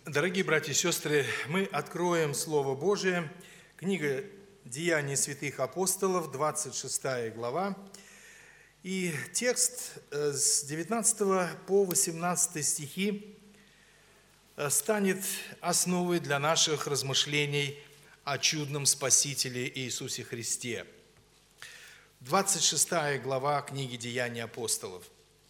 Дорогие братья и сестры, мы откроем Слово Божие, книга «Деяния святых апостолов», 26 глава, и текст с 19 по 18 стихи станет основой для наших размышлений о чудном Спасителе Иисусе Христе. 26 глава книги «Деяния апостолов».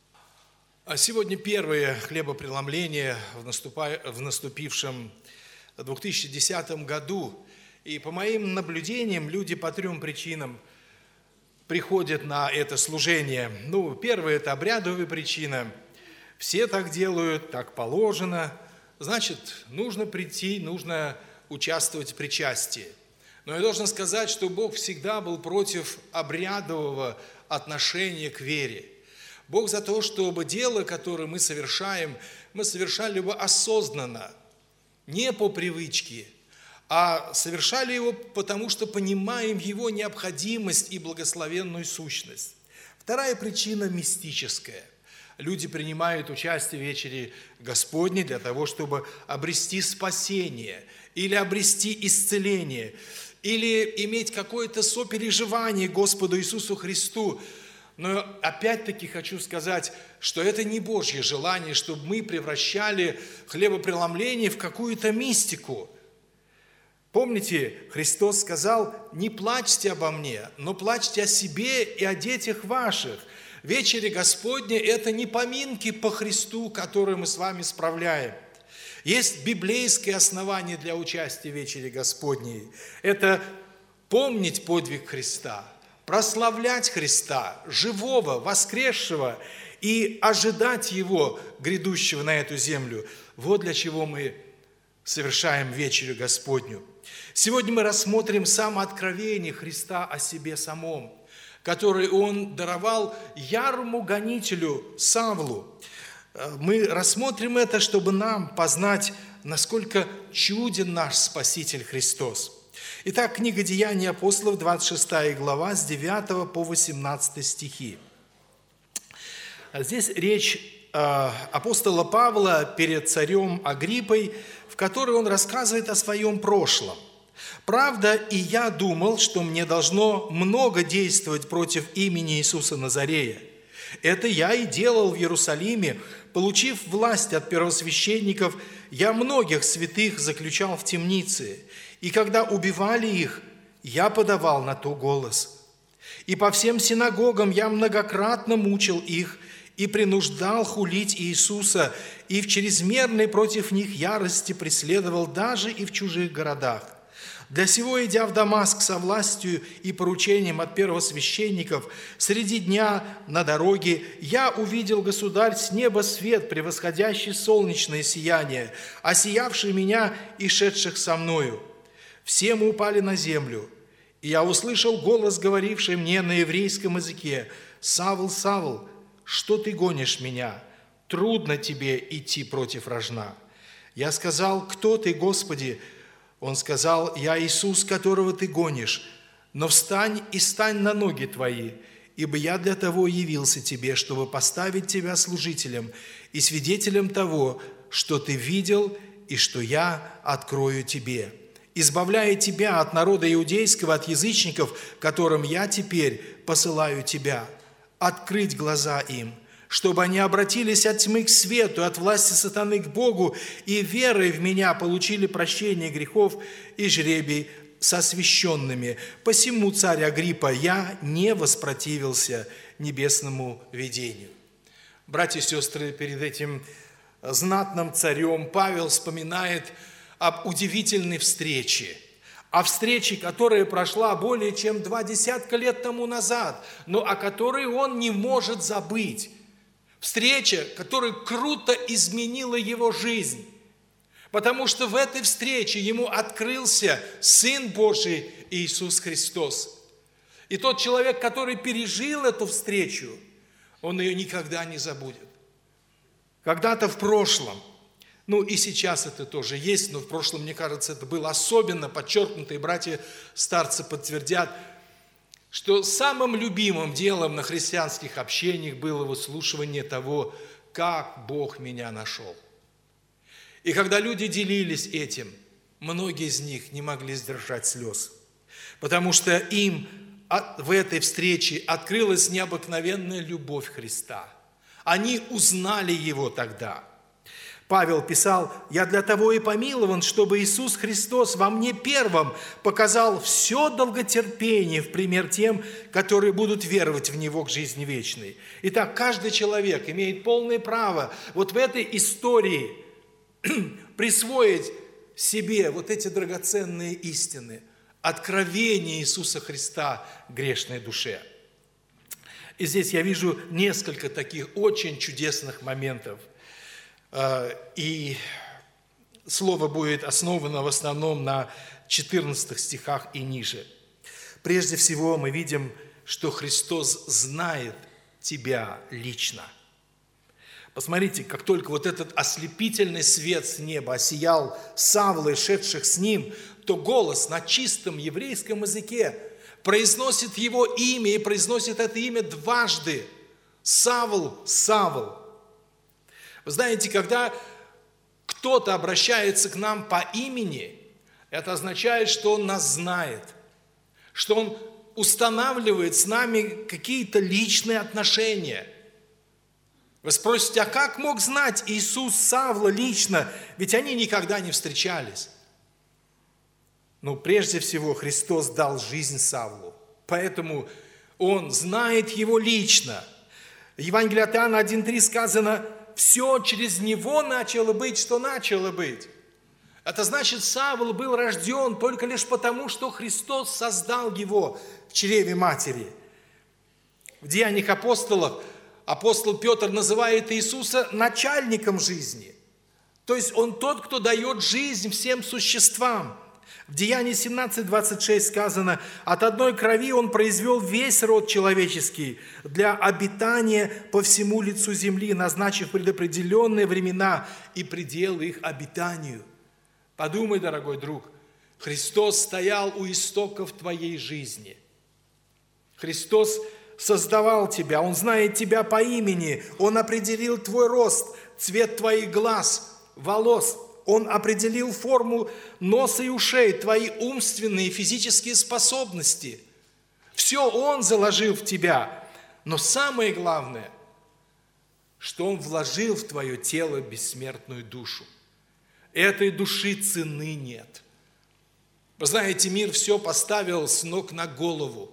А сегодня первое хлебопреломление в наступившем 2010 году. И по моим наблюдениям, люди по трем причинам приходят на это служение. Первая – это обрядовая причина. Все так делают, так положено. Значит, нужно прийти, нужно участвовать в причастии. Но я должен сказать, что Бог всегда был против обрядового отношения к вере. Бог за то, чтобы дело, которое мы совершали его осознанно, не по привычке, а совершали его потому, что понимаем его необходимость и благословенную сущность. Вторая причина мистическая. Люди принимают участие в вечере Господней для того, чтобы обрести спасение, или обрести исцеление, или иметь какое-то сопереживание Господу Иисусу Христу. Но опять-таки хочу сказать, что это не Божье желание, чтобы мы превращали хлебопреломление в какую-то мистику. Помните, Христос сказал: «Не плачьте обо мне, но плачьте о себе и о детях ваших». Вечеря Господня – это не поминки по Христу, которые мы с вами справляем. Есть библейское основание для участия в вечере Господней. Это помнить подвиг Христа, прославлять Христа, живого, воскресшего, и ожидать Его, грядущего на эту землю. Вот для чего мы совершаем вечерю Господню. Сегодня мы рассмотрим самооткровение Христа о себе самом, которое Он даровал ярому гонителю Савлу. Мы рассмотрим это, чтобы нам познать, насколько чуден наш Спаситель Христос. Итак, книга «Деяния апостолов», 26 глава, с 9 по 18 стихи. Здесь речь апостола Павла перед царем Агриппой, в которой он рассказывает о своем прошлом. «Правда, и я думал, что мне должно много действовать против имени Иисуса Назарея. Это я и делал в Иерусалиме, получив власть от первосвященников, я многих святых заключал в темнице. И когда убивали их, я подавал на то голос. И по всем синагогам я многократно мучил их и принуждал хулить Иисуса, и в чрезмерной против них ярости преследовал даже и в чужих городах. Для сего, идя в Дамаск со властью и поручением от первосвященников, среди дня на дороге я увидел, государь, с неба свет, превосходящий солнечное сияние, осиявший меня и шедших со мною. Все мы упали на землю, и я услышал голос, говоривший мне на еврейском языке: «Савл, Савл, что ты гонишь меня? Трудно тебе идти против рожна». Я сказал: «Кто ты, Господи?» Он сказал: «Я Иисус, которого ты гонишь. Но встань и стань на ноги твои, ибо я для того явился тебе, чтобы поставить тебя служителем и свидетелем того, что ты видел и что я открою тебе, избавляя тебя от народа иудейского, от язычников, которым я теперь посылаю тебя, открыть глаза им, чтобы они обратились от тьмы к свету, от власти сатаны к Богу, и верой в меня получили прощение грехов и жребий с освященными. Посему, царь Агриппа, я не воспротивился небесному видению». Братья и сестры, перед этим знатным царем Павел вспоминает об удивительной встрече, о встрече, которая прошла более чем 20 лет тому назад, но о которой он не может забыть. Встреча, которая круто изменила его жизнь, потому что в этой встрече ему открылся Сын Божий Иисус Христос. И тот человек, который пережил эту встречу, он ее никогда не забудет. Когда-то в прошлом, и сейчас это тоже есть, но в прошлом, мне кажется, это было особенно подчеркнуто, и братья-старцы подтвердят, что самым любимым делом на христианских общениях было выслушивание того, как Бог меня нашел. И когда люди делились этим, многие из них не могли сдержать слез, потому что им в этой встрече открылась необыкновенная любовь Христа. Они узнали Его тогда. Павел писал: «Я для того и помилован, чтобы Иисус Христос во мне первым показал все долготерпение в пример тем, которые будут веровать в Него к жизни вечной». Итак, каждый человек имеет полное право вот в этой истории присвоить себе вот эти драгоценные истины, откровение Иисуса Христа грешной душе. И здесь я вижу несколько таких очень чудесных моментов. И слово будет основано в основном на 14 стихах и ниже. Прежде всего мы видим, что Христос знает тебя лично. Посмотрите, как только вот этот ослепительный свет с неба осиял Савла и шедших с ним, то голос на чистом еврейском языке произносит его имя, и произносит это имя дважды. Савл, Савл. Вы знаете, когда кто-то обращается к нам по имени, это означает, что он нас знает, что он устанавливает с нами какие-то личные отношения. Вы спросите, а как мог знать Иисус Савла лично? Ведь они никогда не встречались. Но прежде всего Христос дал жизнь Савлу, поэтому он знает его лично. В Евангелии от Иоанна 1:3 сказано: «Все через него начало быть, что начало быть». Это значит, Савл был рожден только лишь потому, что Христос создал его в чреве матери. В Деяниях апостолов апостол Петр называет Иисуса начальником жизни. То есть он тот, кто дает жизнь всем существам. В Деянии 17:26 сказано: «От одной крови он произвел весь род человеческий для обитания по всему лицу земли, назначив предопределенные времена и пределы их обитанию». Подумай, дорогой друг, Христос стоял у истоков твоей жизни. Христос создавал тебя, Он знает тебя по имени, Он определил твой рост, цвет твоих глаз, волос, Он определил форму носа и ушей, твои умственные и физические способности. Все Он заложил в тебя. Но самое главное, что Он вложил в твое тело бессмертную душу. Этой души цены нет. Вы знаете, мир все поставил с ног на голову.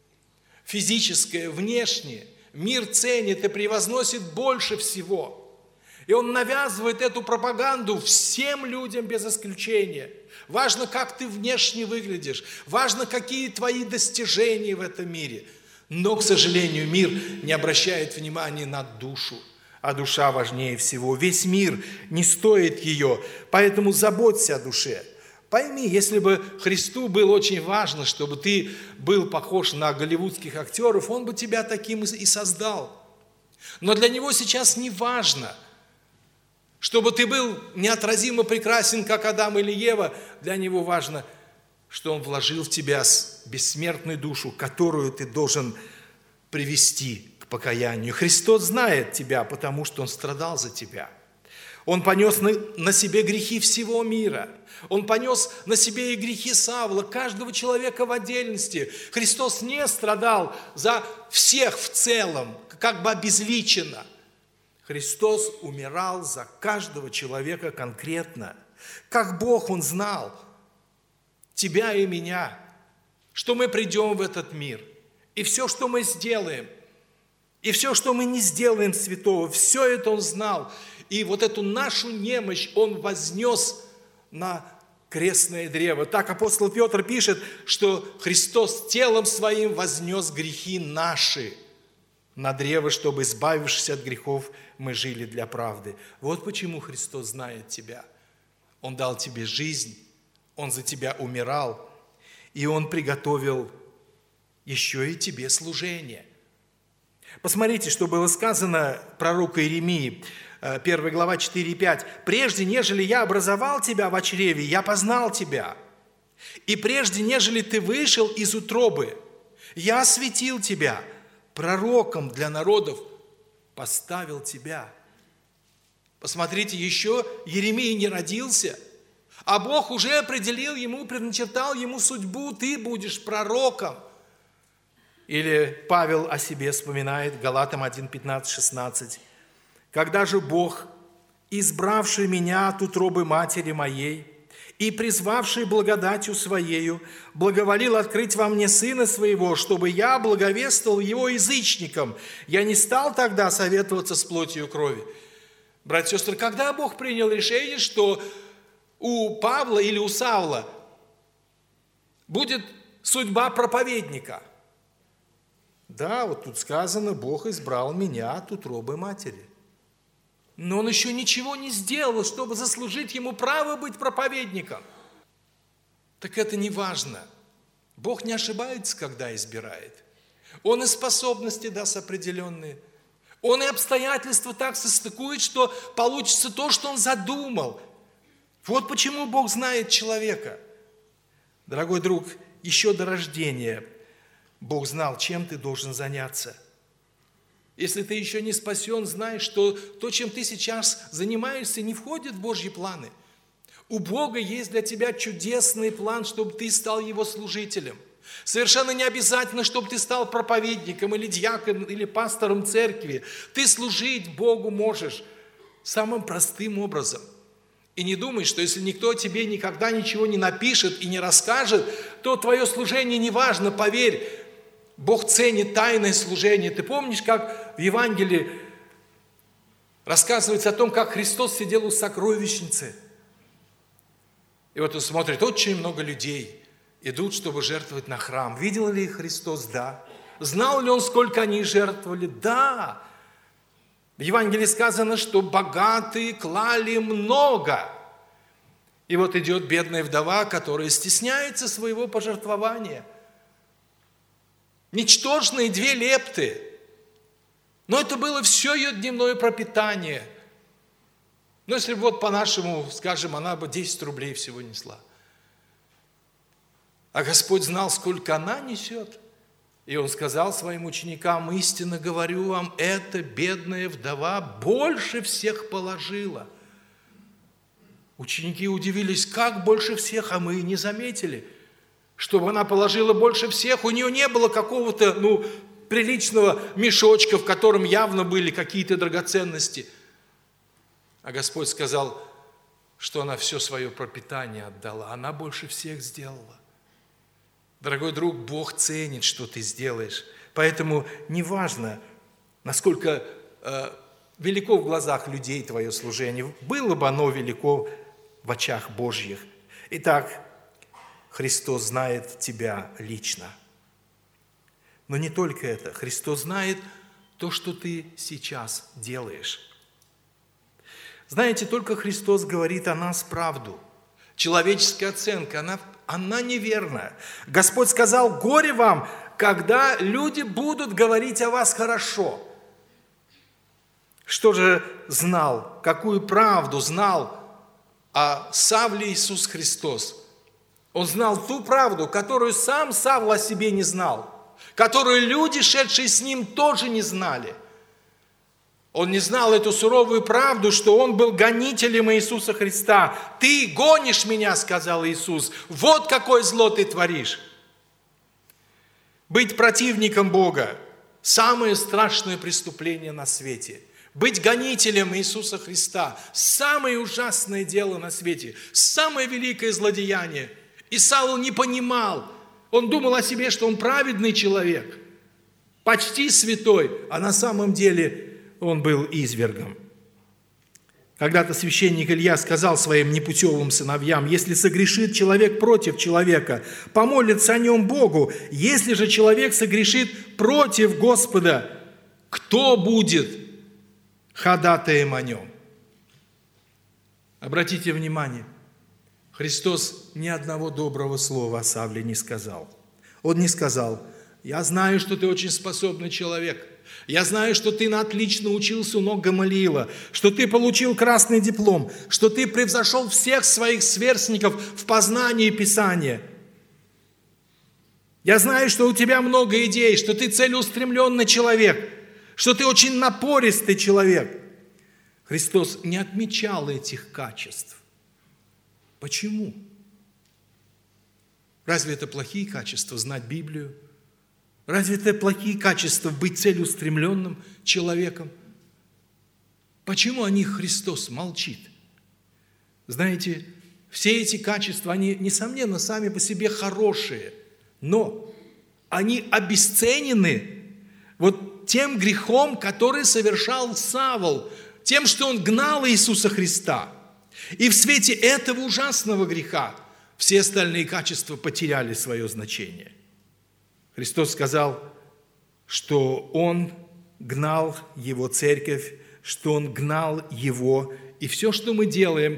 Физическое, внешнее. Мир ценит и превозносит больше всего. И он навязывает эту пропаганду всем людям без исключения. Важно, как ты внешне выглядишь. Важно, какие твои достижения в этом мире. Но, к сожалению, мир не обращает внимания на душу. А душа важнее всего. Весь мир не стоит ее. Поэтому заботься о душе. Пойми, если бы Христу было очень важно, чтобы ты был похож на голливудских актеров, Он бы тебя таким и создал. Но для Него сейчас не важно, чтобы ты был неотразимо прекрасен, как Адам или Ева. Для Него важно, что Он вложил в тебя бессмертную душу, которую ты должен привести к покаянию. Христос знает тебя, потому что Он страдал за тебя. Он понес на себе грехи всего мира. Он понес на себе и грехи Савла, каждого человека в отдельности. Христос не страдал за всех в целом, как бы обезличенно. Христос умирал за каждого человека конкретно. Как Бог Он знал тебя и меня, что мы придем в этот мир. И все, что мы сделаем, и все, что мы не сделаем святого, все это Он знал. И вот эту нашу немощь Он вознес на крестное древо. Так апостол Петр пишет, что Христос телом Своим вознес грехи наши на древо, чтобы, избавившись от грехов, мы жили для правды. Вот почему Христос знает тебя. Он дал тебе жизнь, Он за тебя умирал, и Он приготовил еще и тебе служение. Посмотрите, что было сказано пророку Иеремии, 1 глава 4-5. «Прежде, нежели я образовал тебя во чреве, я познал тебя. И прежде, нежели ты вышел из утробы, я осветил тебя, пророком для народов поставил тебя». Посмотрите, еще Иеремия не родился, а Бог уже определил ему, предначертал ему судьбу, ты будешь пророком. Или Павел о себе вспоминает, Галатам 1, 15, 16. «Когда же Бог, избравший меня от утробы матери моей и призвавший благодатью Своею, благоволил открыть во мне Сына Своего, чтобы я благовествовал Его язычникам, я не стал тогда советоваться с плотью и крови». Братья и сестры, когда Бог принял решение, что у Павла или у Савла будет судьба проповедника? Да, вот тут сказано, Бог избрал меня от утробы матери. Но он еще ничего не сделал, чтобы заслужить ему право быть проповедником. Так это не важно. Бог не ошибается, когда избирает. Он и способности даст определенные. Он и обстоятельства так состыкует, что получится то, что он задумал. Вот почему Бог знает человека. Дорогой друг, еще до рождения Бог знал, чем ты должен заняться. Если ты еще не спасен, знай, что то, чем ты сейчас занимаешься, не входит в Божьи планы. У Бога есть для тебя чудесный план, чтобы ты стал Его служителем. Совершенно не обязательно, чтобы ты стал проповедником или диаконом, или пастором церкви. Ты служить Богу можешь самым простым образом. И не думай, что если никто тебе никогда ничего не напишет и не расскажет, то твое служение не важно, поверь. Бог ценит тайное служение. Ты помнишь, как в Евангелии рассказывается о том, как Христос сидел у сокровищницы? И вот он смотрит, очень много людей идут, чтобы жертвовать на храм. Видел ли их Христос? Да. Знал ли он, сколько они жертвовали? Да. В Евангелии сказано, что богатые клали много. И вот идет бедная вдова, которая стесняется своего пожертвования. Ничтожные 2 лепты. Но это было все ее дневное пропитание. Но если вот по-нашему, скажем, она бы 10 рублей всего несла. А Господь знал, сколько она несет. И Он сказал своим ученикам, истинно говорю вам, эта бедная вдова больше всех положила. Ученики удивились, как больше всех, а мы и не заметили. Чтобы она положила больше всех, у нее не было какого-то, приличного мешочка, в котором явно были какие-то драгоценности. А Господь сказал, что она все свое пропитание отдала. Она больше всех сделала. Дорогой друг, Бог ценит, что ты сделаешь. Поэтому неважно, насколько велико в глазах людей твое служение, было бы оно велико в очах Божьих. Итак, Христос знает тебя лично. Но не только это. Христос знает то, что ты сейчас делаешь. Знаете, только Христос говорит о нас правду. Человеческая оценка, она неверная. Господь сказал, горе вам, когда люди будут говорить о вас хорошо. Что же знал, какую правду знал о Савле Иисус Христос? Он знал ту правду, которую сам Савл о себе не знал, которую люди, шедшие с ним, тоже не знали. Он не знал эту суровую правду, что он был гонителем Иисуса Христа. «Ты гонишь меня», — сказал Иисус, — «вот какое зло ты творишь». Быть противником Бога – самое страшное преступление на свете. Быть гонителем Иисуса Христа – самое ужасное дело на свете, самое великое злодеяние. И Савл не понимал. Он думал о себе, что он праведный человек, почти святой, а на самом деле он был извергом. Когда-то священник Илья сказал своим непутевым сыновьям, если согрешит человек против человека, помолится о нем Богу. Если же человек согрешит против Господа, кто будет ходатаем о нем? Обратите внимание, Христос ни одного доброго слова о Савле не сказал. Он не сказал, я знаю, что ты очень способный человек. Я знаю, что ты отлично учился у ног Гамалиила, что ты получил красный диплом, что ты превзошел всех своих сверстников в познании Писания. Я знаю, что у тебя много идей, что ты целеустремленный человек, что ты очень напористый человек. Христос не отмечал этих качеств. Почему? Разве это плохие качества знать Библию? Разве это плохие качества быть целеустремленным человеком? Почему о них Христос молчит? Знаете, все эти качества, они, несомненно, сами по себе хорошие, но они обесценены вот тем грехом, который совершал Савл, тем, что он гнал Иисуса Христа. И в свете этого ужасного греха все остальные качества потеряли свое значение. Христос сказал, что Он гнал Его церковь, что Он гнал Его, и все, что мы делаем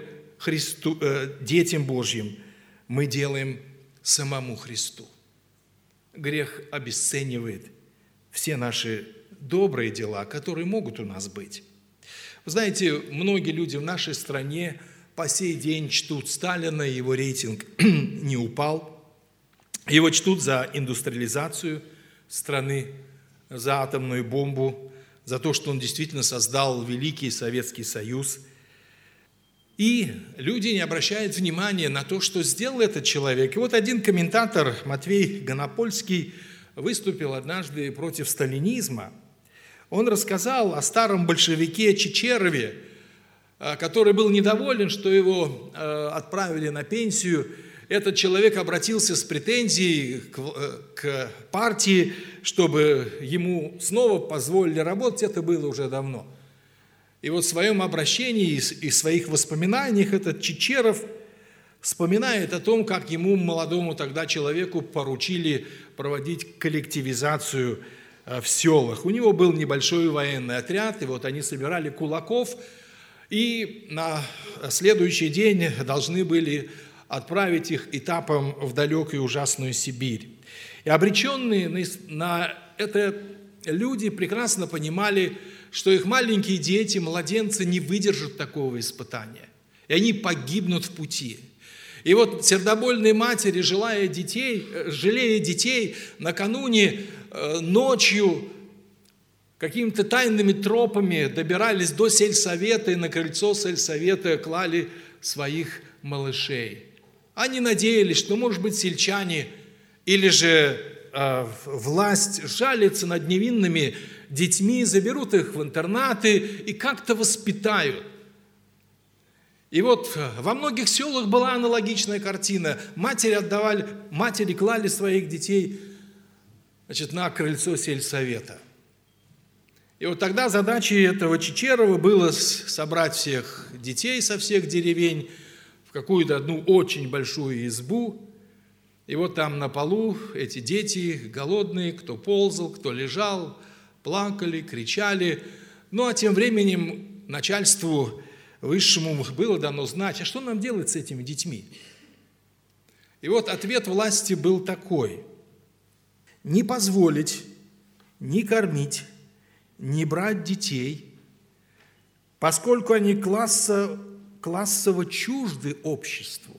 детям Божьим, мы делаем самому Христу. Грех обесценивает все наши добрые дела, которые могут у нас быть. Вы знаете, многие люди в нашей стране по сей день чтут Сталина, его рейтинг не упал. Его чтут за индустриализацию страны, за атомную бомбу, за то, что он действительно создал великий Советский Союз. И люди не обращают внимания на то, что сделал этот человек. И вот один комментатор, Матвей Гонопольский, выступил однажды против сталинизма. Он рассказал о старом большевике Чичерове, который был недоволен, что его отправили на пенсию. Этот человек обратился с претензией к партии, чтобы ему снова позволили работать. Это было уже давно. И вот в своем обращении и в своих воспоминаниях этот Чичеров вспоминает о том, как ему, молодому тогда человеку, поручили проводить коллективизацию в селах. У него был небольшой военный отряд, и вот они собирали кулаков, и на следующий день должны были отправить их этапом в далекую ужасную Сибирь. И обреченные на это люди прекрасно понимали, что их маленькие дети, младенцы не выдержат такого испытания, и они погибнут в пути. И вот сердобольные матери, жалея детей, накануне ночью какими-то тайными тропами добирались до сельсовета и на крыльцо сельсовета клали своих малышей. Они надеялись, что, может быть, сельчане или же власть жалится над невинными детьми, заберут их в интернаты и как-то воспитают. И вот во многих селах была аналогичная картина. Матери клали своих детей, на крыльцо сельсовета. И вот тогда задачей этого Чичерова было собрать всех детей со всех деревень в какую-то одну очень большую избу. И вот там на полу эти дети, голодные, кто ползал, кто лежал, плакали, кричали. Ну, а тем временем начальству высшему было дано знать, а что нам делать с этими детьми? И вот ответ власти был такой: не позволить ни кормить, ни брать детей, поскольку они классово чужды обществу,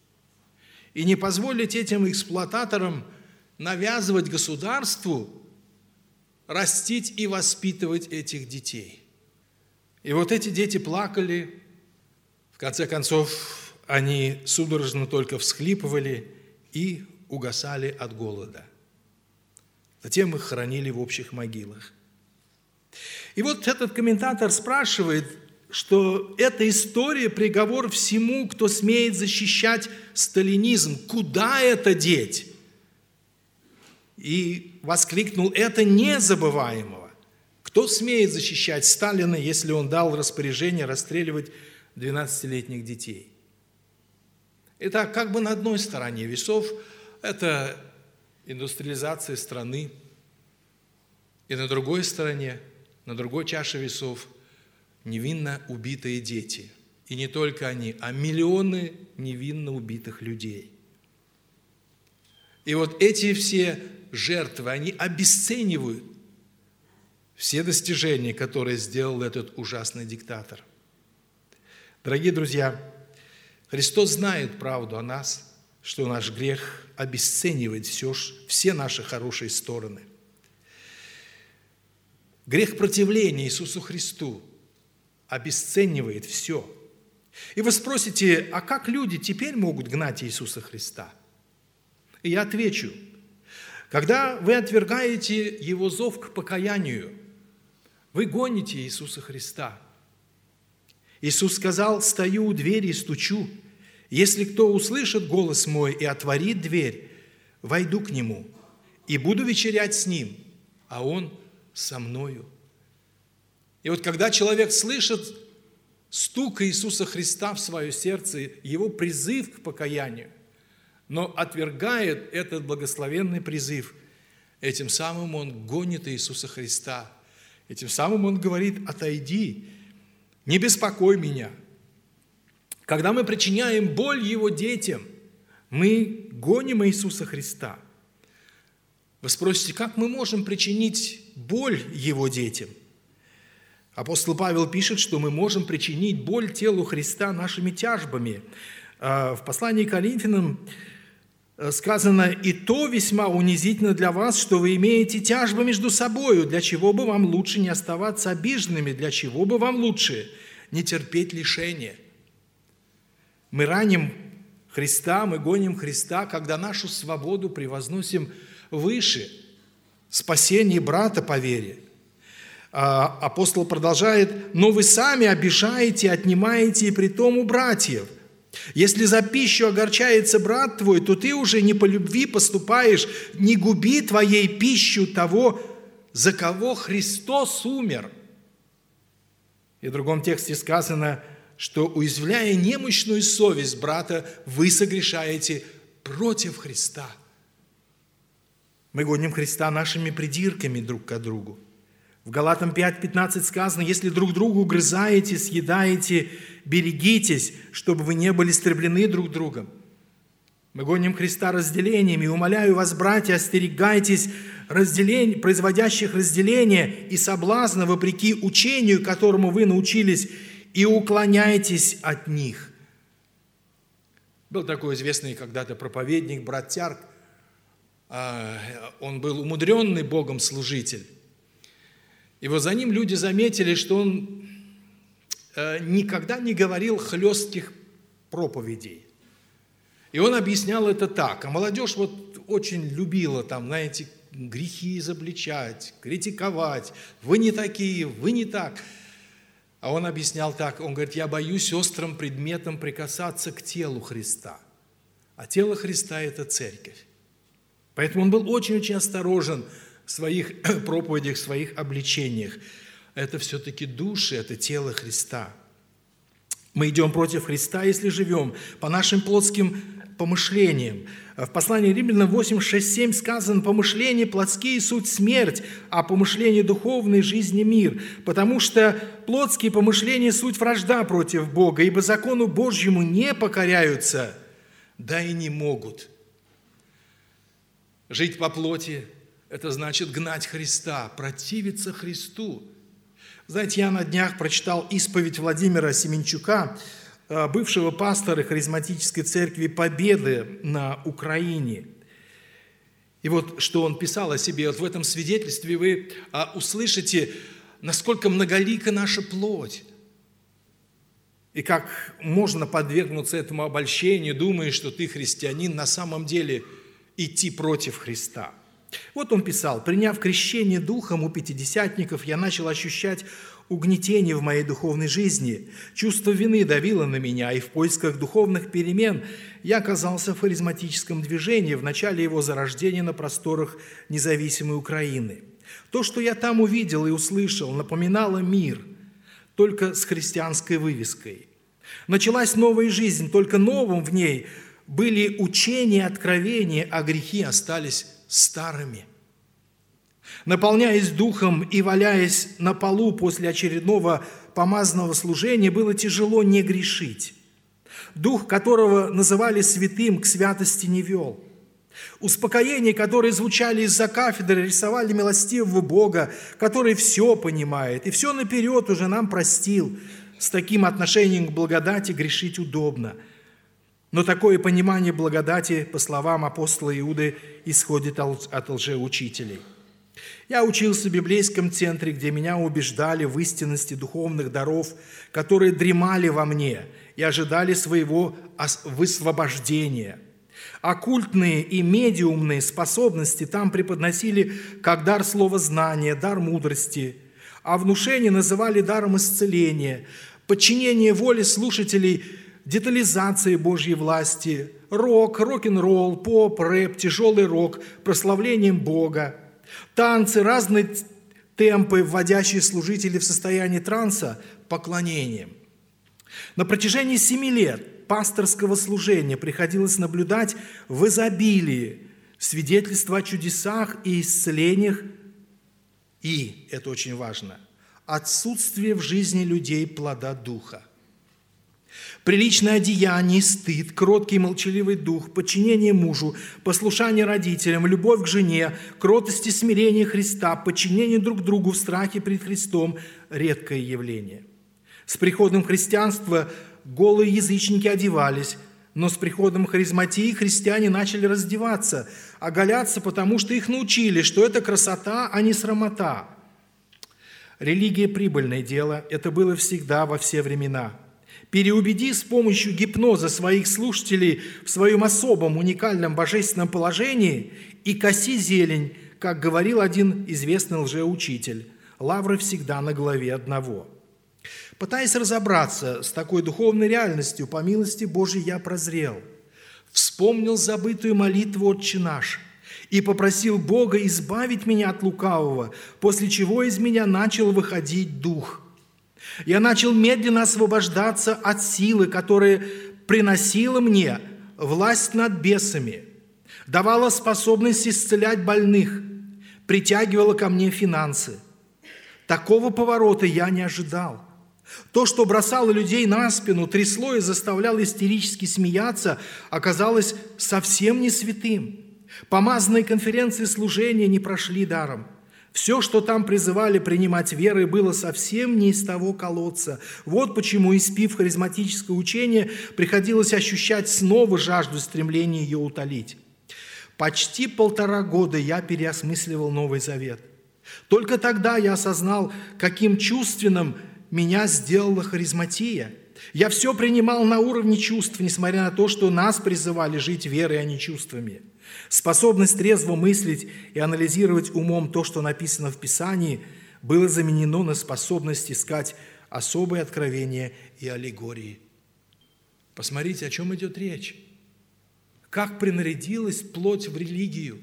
и не позволить этим эксплуататорам навязывать государству растить и воспитывать этих детей. И вот эти дети плакали, в конце концов, они судорожно только всхлипывали и угасали от голода. Затем их хоронили в общих могилах. И вот этот комментатор спрашивает, что эта история – приговор всему, кто смеет защищать сталинизм. Куда это деть? И воскликнул: это незабываемого. Кто смеет защищать Сталина, если он дал распоряжение расстреливать 12-летних детей? Итак, как бы на одной стороне весов – это индустриализация страны, и на другой стороне, на другой чаше весов – невинно убитые дети. И не только они, а миллионы невинно убитых людей. И вот эти все жертвы, они обесценивают все достижения, которые сделал этот ужасный диктатор. Дорогие друзья, Христос знает правду о нас, что наш грех обесценивает все наши хорошие стороны. Грех противления Иисусу Христу обесценивает все. И вы спросите, а как люди теперь могут гнать Иисуса Христа? И я отвечу, когда вы отвергаете Его зов к покаянию, вы гоните Иисуса Христа. Иисус сказал: «Стою у двери и стучу. Если кто услышит голос мой и отворит дверь, войду к нему и буду вечерять с ним, а он со мною». И вот когда человек слышит стук Иисуса Христа в свое сердце, его призыв к покаянию, но отвергает этот благословенный призыв, этим самым он гонит Иисуса Христа. Этим самым он говорит: «Отойди, не беспокой меня». Когда мы причиняем боль Его детям, мы гоним Иисуса Христа. Вы спросите, как мы можем причинить боль Его детям? Апостол Павел пишет, что мы можем причинить боль телу Христа нашими тяжбами. В послании к Коринфянам сказано: «И то весьма унизительно для вас, что вы имеете тяжбы между собою, для чего бы вам лучше не оставаться обиженными, для чего бы вам лучше не терпеть лишения». Мы раним Христа, мы гоним Христа, когда нашу свободу превозносим выше спасения брата по вере. Апостол продолжает: «Но вы сами обижаете, отнимаете и притом у братьев. Если за пищу огорчается брат твой, то ты уже не по любви поступаешь, не губи твоей пищу того, за кого Христос умер». И в другом тексте сказано, что, уязвляя немощную совесть брата, вы согрешаете против Христа. Мы гоним Христа нашими придирками друг к другу. В Галатам 5:15 сказано: «Если друг другу угрызаете, съедаете, берегитесь, чтобы вы не были истреблены друг другом». Мы гоним Христа разделениями. «Умоляю вас, братья, остерегайтесь производящих разделения и соблазна вопреки учению, которому вы научились, и уклоняйтесь от них». Был такой известный когда-то проповедник, брат Тярк. Он был умудренный Богом служитель. И вот за ним люди заметили, что он никогда не говорил хлестких проповедей. И он объяснял это так. А молодежь вот очень любила там, знаете, грехи изобличать, критиковать. Вы не такие, вы не так. А он объяснял так. Он говорит: «Я боюсь острым предметом прикасаться к телу Христа. А тело Христа – это церковь». Поэтому он был очень-очень осторожен в своих проповедях, в своих обличениях. Это все-таки души, это тело Христа. Мы идем против Христа, если живем по нашим плотским помышлениям. В послании Римлянам 8:6-7 сказано: «Помышления плотские суть смерть, а помышления духовные жизнь и мир. Потому что плотские помышления суть вражда против Бога, ибо закону Божьему не покоряются, да и не могут». Жить по плоти – это значит гнать Христа, противиться Христу. Знаете, я на днях прочитал исповедь Владимира Семенчука, бывшего пастора харизматической церкви «Победы» на Украине. И вот что он писал о себе. Вот в этом свидетельстве вы услышите, насколько многолика наша плоть. И как можно подвергнуться этому обольщению, думая, что ты христианин, на самом деле идти против Христа. Вот он писал: «Приняв крещение духом у пятидесятников, я начал ощущать угнетение в моей духовной жизни. Чувство вины давило на меня, и в поисках духовных перемен я оказался в харизматическом движении в начале его зарождения на просторах независимой Украины. То, что я там увидел и услышал, напоминало мир, только с христианской вывеской. Началась новая жизнь, только новым в ней были учения, откровения, а грехи остались старыми. Наполняясь духом и валяясь на полу после очередного помазанного служения, было тяжело не грешить. Дух, которого называли святым, к святости не вел. Успокоения, которые звучали из-за кафедры, рисовали милостивого Бога, который все понимает и все наперед уже нам простил. С таким отношением к благодати грешить удобно. Но такое понимание благодати, по словам апостола Иуды, исходит от лжеучителей. Я учился в библейском центре, где меня убеждали в истинности духовных даров, которые дремали во мне и ожидали своего высвобождения. Оккультные и медиумные способности там преподносили как дар словознания, дар мудрости, а внушение называли даром исцеления, подчинение воле слушателей детализации Божьей власти, рок, рок-н-ролл, поп, рэп, тяжелый рок, прославлением Бога, танцы, разные темпы, вводящие служителей в состояние транса, поклонением. На протяжении 7 лет пасторского служения приходилось наблюдать в изобилии свидетельства о чудесах и исцелениях, и, это очень важно, отсутствие в жизни людей плода Духа. Приличное одеяние, стыд, кроткий и молчаливый дух, подчинение мужу, послушание родителям, любовь к жене, кротость и смирение Христа, подчинение друг другу в страхе пред Христом – редкое явление. С приходом христианства голые язычники одевались, но с приходом харизматии христиане начали раздеваться, оголяться, потому что их научили, что это красота, а не срамота. Религия – прибыльное дело, это было всегда, во все времена. Переубеди с помощью гипноза своих слушателей в своем особом, уникальном божественном положении и коси зелень, как говорил один известный лжеучитель. Лавры всегда на голове одного. Пытаясь разобраться с такой духовной реальностью, по милости Божией я прозрел, вспомнил забытую молитву «Отче наш» и попросил Бога избавить меня от лукавого, после чего из меня начал выходить дух. Я начал медленно освобождаться от силы, которая приносила мне власть над бесами, давала способность исцелять больных, притягивала ко мне финансы. Такого поворота я не ожидал. То, что бросало людей на спину, трясло и заставляло истерически смеяться, оказалось совсем не святым. Помазанные конференции служения не прошли даром. Все, что там призывали принимать верой, было совсем не из того колодца. Вот почему, испив харизматическое учение, приходилось ощущать снова жажду стремления ее утолить. Почти 1,5 года я переосмысливал Новый Завет. Только тогда я осознал, каким чувственным меня сделала харизматия. Я все принимал на уровне чувств, несмотря на то, что нас призывали жить верой, а не чувствами. Способность трезво мыслить и анализировать умом то, что написано в Писании, было заменено на способность искать особые откровения и аллегории. Посмотрите, о чем идет речь. Как принарядилась плоть в религию.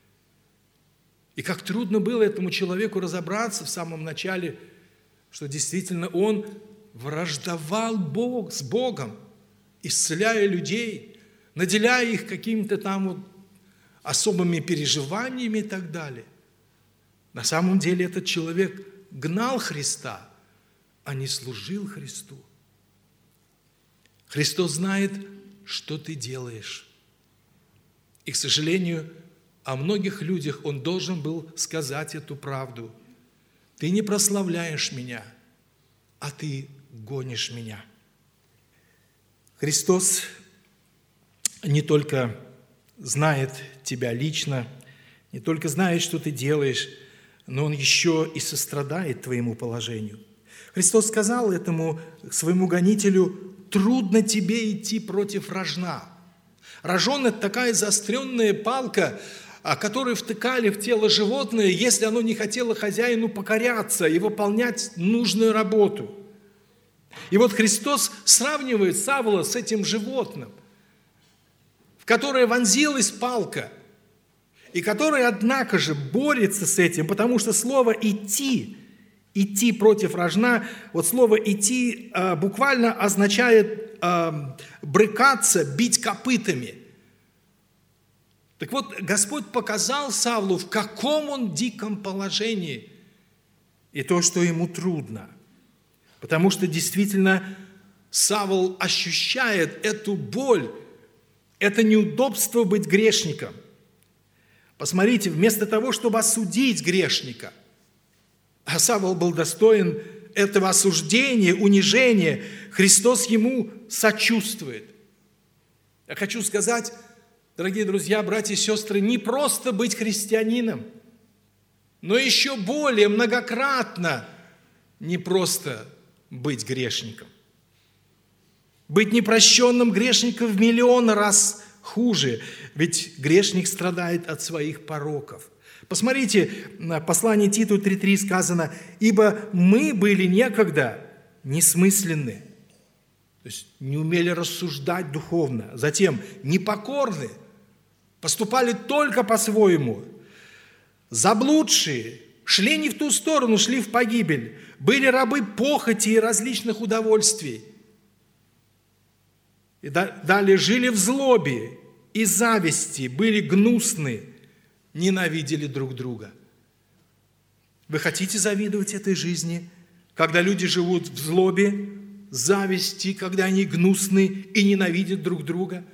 И как трудно было этому человеку разобраться в самом начале, что действительно он враждовал с Богом, исцеляя людей, наделяя их какими-то там особыми переживаниями и так далее. На самом деле этот человек гнал Христа, а не служил Христу. Христос знает, что ты делаешь. И, к сожалению, о многих людях Он должен был сказать эту правду. Ты не прославляешь меня, а ты гонишь меня. Христос не только знает тебя лично, не только знает, что ты делаешь, но Он еще и сострадает твоему положению. Христос сказал этому своему гонителю: трудно тебе идти против рожна. Рожон – это такая заостренная палка, которую втыкали в тело животное, если оно не хотело хозяину покоряться и выполнять нужную работу. И вот Христос сравнивает Савла с этим животным, в которое вонзилась палка, и которое, однако же, борется с этим, потому что слово «идти», «идти против рожна», вот слово «идти» буквально означает брыкаться, бить копытами. Так вот, Господь показал Савлу, в каком он диком положении, и то, что ему трудно. Потому что действительно Савл ощущает эту боль, это неудобство быть грешником. Посмотрите, вместо того, чтобы осудить грешника, а Савл был достоин этого осуждения, унижения, Христос ему сочувствует. Я хочу сказать, дорогие друзья, братья и сестры, не просто быть христианином, но еще более многократно не просто быть грешником. Быть непрощенным грешником в миллион раз хуже, ведь грешник страдает от своих пороков. Посмотрите, в послании Титу 3:3 сказано: «Ибо мы были некогда несмысленны», то есть не умели рассуждать духовно, затем непокорны, поступали только по-своему, заблудшие, шли не в ту сторону, шли в погибель, были рабы похоти и различных удовольствий. И далее жили в злобе и зависти, были гнусны, ненавидели друг друга. Вы хотите завидовать этой жизни, когда люди живут в злобе, зависти, когда они гнусны и ненавидят друг друга?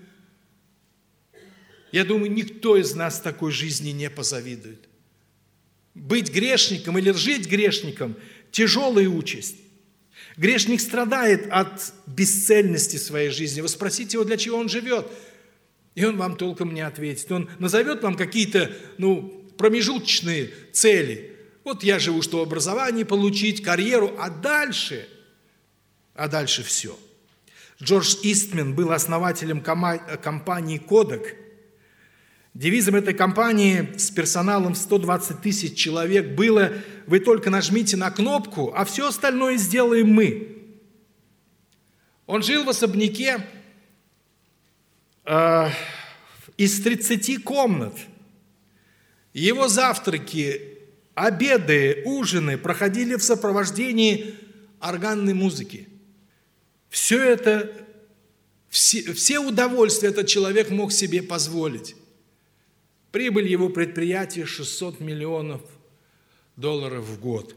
Я думаю, никто из нас такой жизни не позавидует. Быть грешником или жить грешником – тяжелая участь. Грешник страдает от бесцельности своей жизни. Вы спросите его, для чего он живет, и он вам толком не ответит. Он назовет вам какие-то промежуточные цели. Вот я живу, чтобы образование получить, карьеру, а дальше все. Джордж Истмен был основателем компании Kodak. Девизом этой компании с персоналом в 120 тысяч человек было: вы только нажмите на кнопку, а все остальное сделаем мы. Он жил в особняке из 30 комнат. Его завтраки, обеды, ужины проходили в сопровождении органной музыки. Все удовольствия этот человек мог себе позволить. Прибыль его предприятия $600 миллионов в год.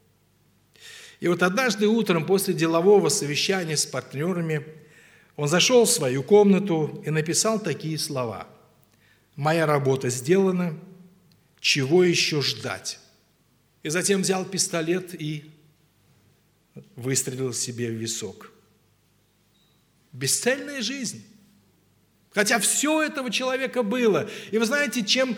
И вот однажды утром после делового совещания с партнерами он зашел в свою комнату и написал такие слова: «Моя работа сделана, чего еще ждать?» И затем взял пистолет и выстрелил себе в висок. Бесцельная жизнь. Хотя все этого человека было. И вы знаете, чем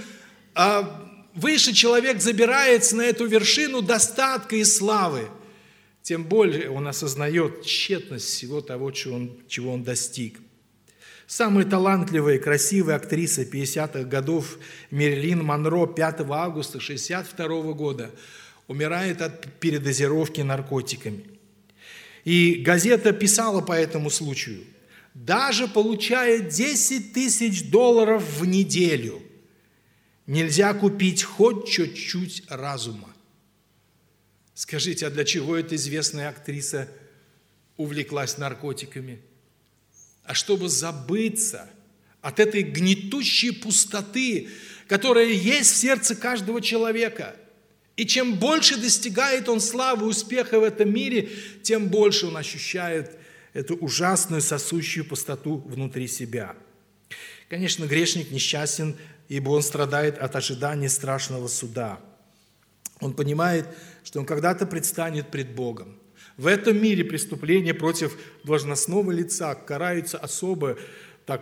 выше человек забирается на эту вершину достатка и славы, тем более он осознает тщетность всего того, чего он достиг. Самая талантливая и красивая актриса 50-х годов Мэрилин Монро 5 августа 1962 года умирает от передозировки наркотиками. И газета писала по этому случаю: даже получая $10 тысяч в неделю, нельзя купить хоть чуть-чуть разума. Скажите, а для чего эта известная актриса увлеклась наркотиками? А чтобы забыться от этой гнетущей пустоты, которая есть в сердце каждого человека. И чем больше достигает он славы и успеха в этом мире, тем больше он ощущает эту ужасную сосущую пустоту внутри себя. Конечно, грешник несчастен, ибо он страдает от ожидания страшного суда. Он понимает, что он когда-то предстанет пред Богом. В этом мире преступления против должностного лица караются особо так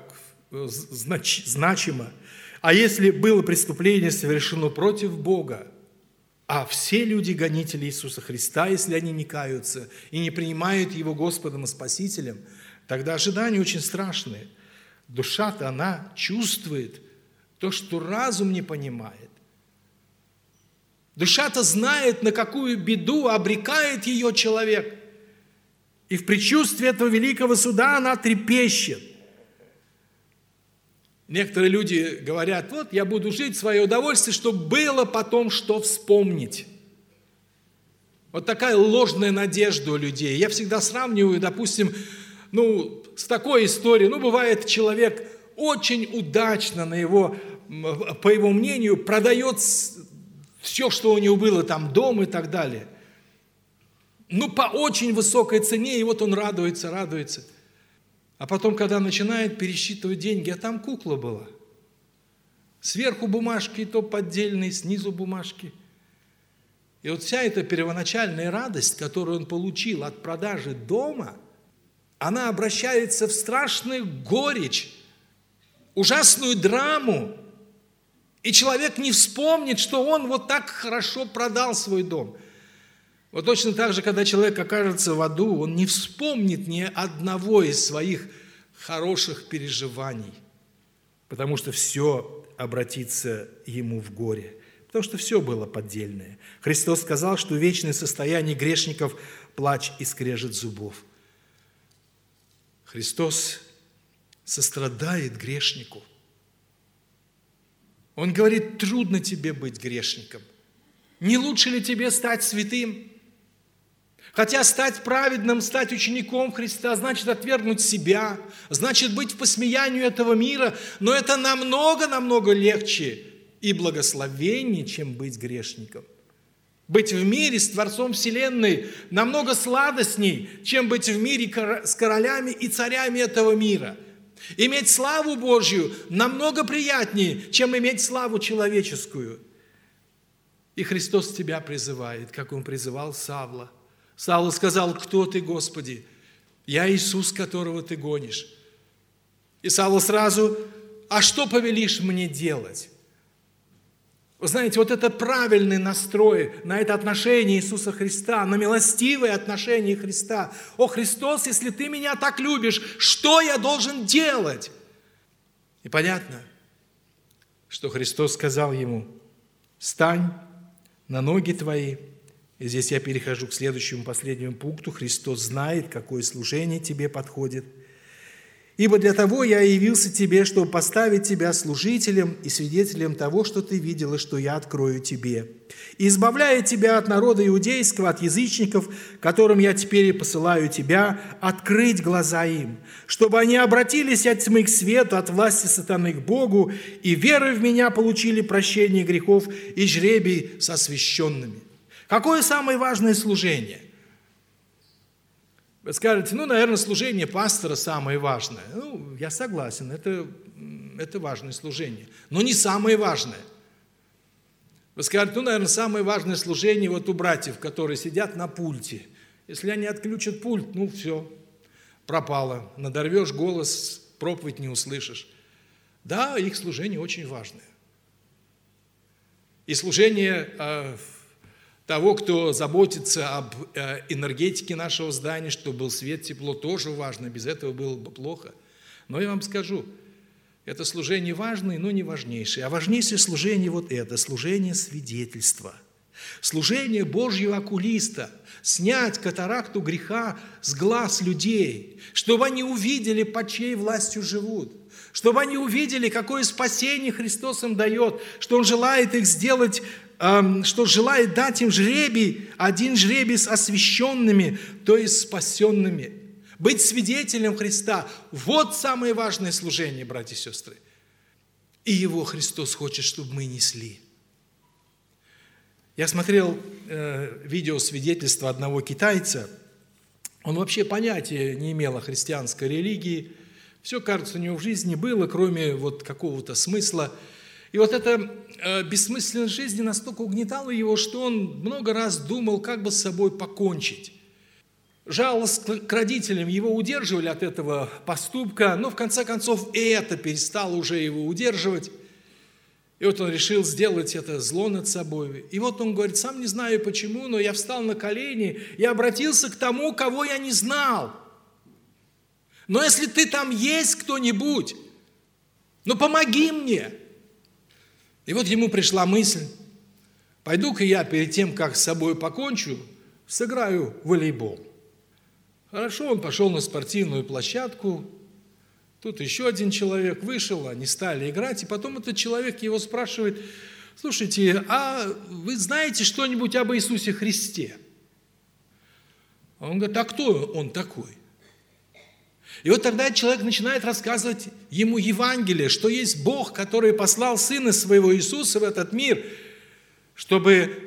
значимо. А если было преступление совершено против Бога, а все люди гонители Иисуса Христа, если они не каются и не принимают Его Господом и Спасителем, тогда ожидания очень страшные. Душа-то она чувствует то, что разум не понимает. Душа-то знает, на какую беду обрекает ее человек. И в предчувствии этого великого суда она трепещет. Некоторые люди говорят: вот я буду жить в свое удовольствие, чтобы было потом что вспомнить. Вот такая ложная надежда у людей. Я всегда сравниваю, допустим, с такой историей. Бывает, человек очень удачно, по его мнению, продает все, что у него было, там, дом и так далее. По очень высокой цене, и вот он радуется. А потом, когда начинает пересчитывать деньги, а там кукла была. Сверху бумажки, и то поддельные, снизу бумажки. И вот вся эта первоначальная радость, которую он получил от продажи дома, она обращается в страшную горечь, ужасную драму И человек не вспомнит, что он вот так хорошо продал свой дом. Вот точно так же, когда человек окажется в аду, он не вспомнит ни одного из своих хороших переживаний, потому что все обратится ему в горе, потому что все было поддельное. Христос сказал, что вечное состояние грешников – плач и скрежет зубов. Христос сострадает грешнику. Он говорит: трудно тебе быть грешником. Не лучше ли тебе стать святым? Хотя стать праведным, стать учеником Христа, значит отвергнуть себя, значит быть в посмеянию этого мира, но это намного легче и благословеннее, чем быть грешником. Быть в мире с Творцом Вселенной намного сладостней, чем быть в мире с королями и царями этого мира. Иметь славу Божью намного приятнее, чем иметь славу человеческую. И Христос тебя призывает, как Он призывал Савла. Савл сказал: кто ты, Господи? Я Иисус, которого ты гонишь. И Савл сразу: а что повелишь мне делать? Вы знаете, вот это правильный настрой на это отношение Иисуса Христа, на милостивое отношение Христа. О, Христос, если ты меня так любишь, что я должен делать? И понятно, что Христос сказал ему: встань на ноги твои. И здесь я перехожу к следующему, последнему пункту. Христос знает, какое служение тебе подходит. Ибо для того я явился тебе, чтобы поставить тебя служителем и свидетелем того, что ты видел, и что я открою тебе. И избавляя тебя от народа иудейского, от язычников, которым я теперь и посылаю тебя, открыть глаза им, чтобы они обратились от тьмы к свету, от власти сатаны к Богу, и верой в меня получили прощение грехов и жребий с освященными. Какое самое важное служение? Вы скажете: наверное, служение пастора самое важное. Я согласен, это важное служение, но не самое важное. Вы скажете: наверное, самое важное служение вот у братьев, которые сидят на пульте. Если они отключат пульт, все, пропало. Надорвешь голос, проповедь не услышишь. Да, их служение очень важное. И служение того, кто заботится об энергетике нашего здания, чтобы был свет, тепло, тоже важно. Без этого было бы плохо. Но я вам скажу, это служение важное, но не важнейшее. А важнейшее служение вот это, служение свидетельства. Служение Божьего окулиста. Снять катаракту греха с глаз людей, чтобы они увидели, под чьей властью живут. Чтобы они увидели, какое спасение Христос им дает, что Он желает их сделать, что желает дать им жребий, один жребий с освященными, то есть спасенными. Быть свидетелем Христа – вот самое важное служение, братья и сестры. И его Христос хочет, чтобы мы несли. Я смотрел видео свидетельства одного китайца. Он вообще понятия не имел о христианской религии. Все, кажется, у него в жизни было, кроме вот какого-то смысла. И вот эта бессмысленность жизни настолько угнетала его, что он много раз думал, как бы с собой покончить. Жалость к родителям, его удерживали от этого поступка, но в конце концов и это перестало уже его удерживать. И вот он решил сделать это зло над собой. И вот он говорит: сам не знаю почему, но я встал на колени и обратился к тому, кого я не знал. Но если ты там есть кто-нибудь, помоги мне. И вот ему пришла мысль: пойду-ка я перед тем, как с собой покончу, сыграю в волейбол. Хорошо, он пошел на спортивную площадку. Тут еще один человек вышел, они стали играть. И потом этот человек его спрашивает: слушайте, а вы знаете что-нибудь об Иисусе Христе? А он говорит: а кто он такой? И вот тогда человек начинает рассказывать ему Евангелие, что есть Бог, который послал Сына Своего Иисуса в этот мир, чтобы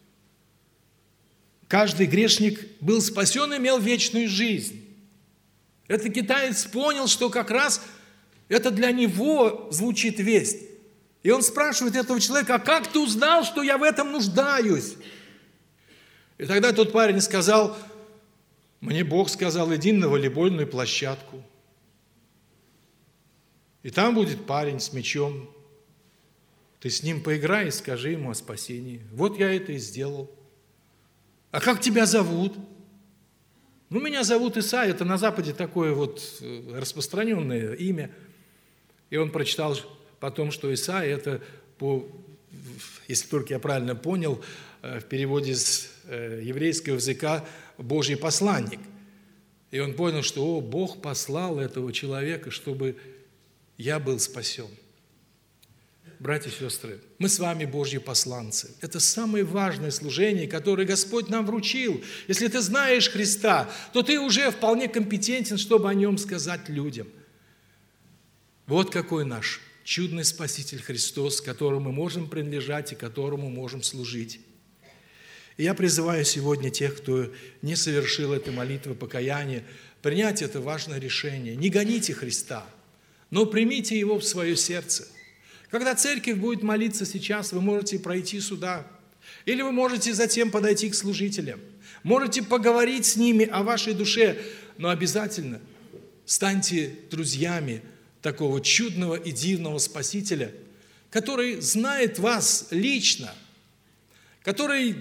каждый грешник был спасен и имел вечную жизнь. Этот китаец понял, что как раз это для него звучит весть. И он спрашивает этого человека: а как ты узнал, что я в этом нуждаюсь? И тогда тот парень сказал: мне Бог сказал, иди на волейбольную площадку. И там будет парень с мячом. Ты с ним поиграй и скажи ему о спасении. Вот я это и сделал. А как тебя зовут? Ну, меня зовут Иса, это на Западе такое вот распространенное имя. И он прочитал потом, что Иса – это, если только я правильно понял, в переводе с еврейского языка «Божий посланник». И он понял, что Бог послал этого человека, чтобы я был спасен. Братья и сестры, мы с вами Божьи посланцы. Это самое важное служение, которое Господь нам вручил. Если ты знаешь Христа, то ты уже вполне компетентен, чтобы о Нем сказать людям. Вот какой наш чудный Спаситель Христос, которому мы можем принадлежать и которому можем служить. И я призываю сегодня тех, кто не совершил этой молитвы покаяния, принять это важное решение. Не гоните Христа, но примите Его в свое сердце. Когда церковь будет молиться сейчас, вы можете пройти сюда. Или вы можете затем подойти к служителям. Можете поговорить с ними о вашей душе, но обязательно станьте друзьями такого чудного и дивного Спасителя, который знает вас лично, который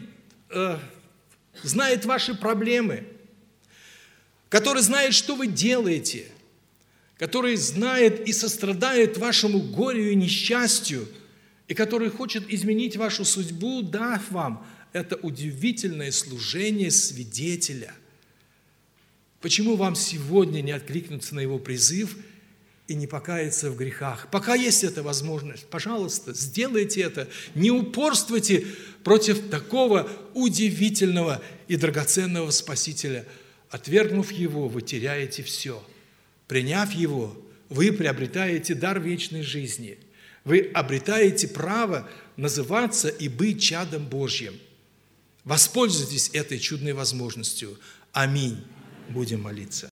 знает ваши проблемы, который знает, что вы делаете, который знает и сострадает вашему горю и несчастью, и который хочет изменить вашу судьбу, дав вам это удивительное служение свидетеля. Почему вам сегодня не откликнуться на его призыв и не покаяться в грехах? Пока есть эта возможность, пожалуйста, сделайте это. Не упорствуйте против такого удивительного и драгоценного Спасителя. Отвергнув Его, вы теряете все. Приняв Его, вы приобретаете дар вечной жизни. Вы обретаете право называться и быть чадом Божьим. Воспользуйтесь этой чудной возможностью. Аминь. Будем молиться.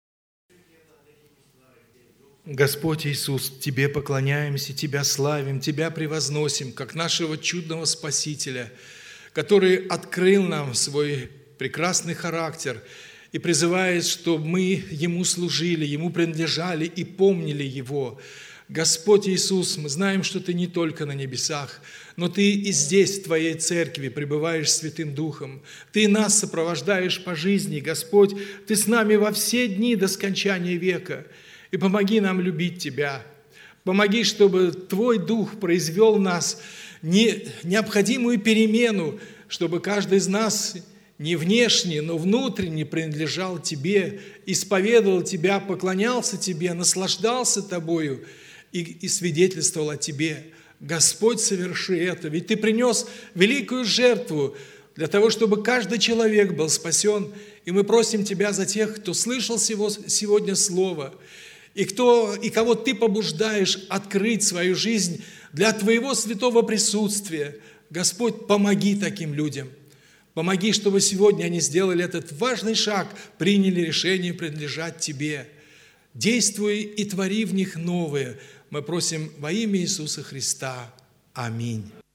Господь Иисус, Тебе поклоняемся, Тебя славим, Тебя превозносим, как нашего чудного Спасителя, который открыл нам свой прекрасный характер и призывает, чтобы мы Ему служили, Ему принадлежали и помнили Его. Господь Иисус, мы знаем, что Ты не только на небесах, но Ты и здесь, в Твоей церкви, пребываешь Святым Духом. Ты нас сопровождаешь по жизни, Господь, Ты с нами во все дни до скончания века. И помоги нам любить Тебя. Помоги, чтобы Твой Дух произвел в нас необходимую перемену, чтобы каждый из нас не внешне, но внутренне принадлежал Тебе, исповедовал Тебя, поклонялся Тебе, наслаждался Тобою и свидетельствовал о Тебе. Господь, соверши это, ведь Ты принес великую жертву для того, чтобы каждый человек был спасен. И мы просим Тебя за тех, кто слышал сегодня Слово, и кого Ты побуждаешь открыть свою жизнь для Твоего святого присутствия. Господь, помоги таким людям. Помоги, чтобы сегодня они сделали этот важный шаг, приняли решение принадлежать Тебе. Действуй и твори в них новое. Мы просим во имя Иисуса Христа. Аминь.